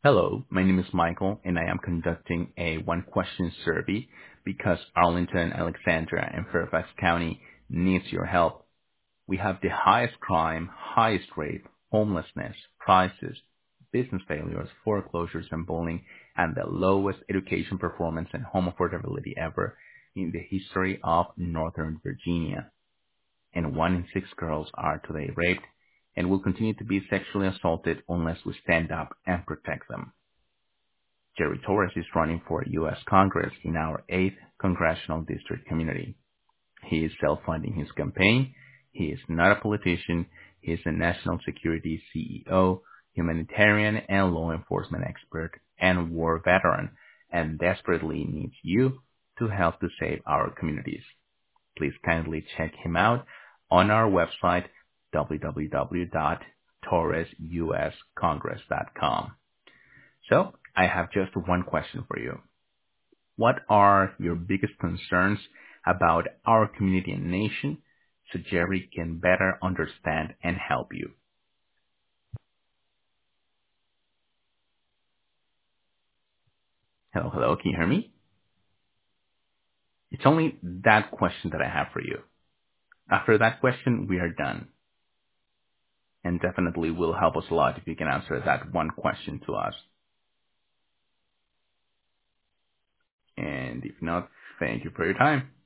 Hello, my name is Michael, and I am conducting a one-question survey because Arlington, Alexandria, and Fairfax County needs your help. We have the highest crime, highest rape, homelessness, prices, business failures, foreclosures, and bullying, and the lowest education performance and home affordability ever in the history of Northern Virginia. And 1 in 6 girls are today raped and will continue to be sexually assaulted unless we stand up and protect them. Jerry Torres is running for U.S. Congress in our 8th Congressional District community. He is self-funding his campaign. He is not a politician. He is a national security CEO, humanitarian and law enforcement expert, and war veteran, and desperately needs you to help to save our communities. Please kindly check him out on our website, www.torresuscongress.com. So, I have just one question for you. What are your biggest concerns about our community and nation so Jerry can better understand and help you? Hello, hello, can you hear me? It's only that question that I have for you. After that question, we are done. And definitely will help us a lot if you can answer that one question to us. And if not, thank you for your time.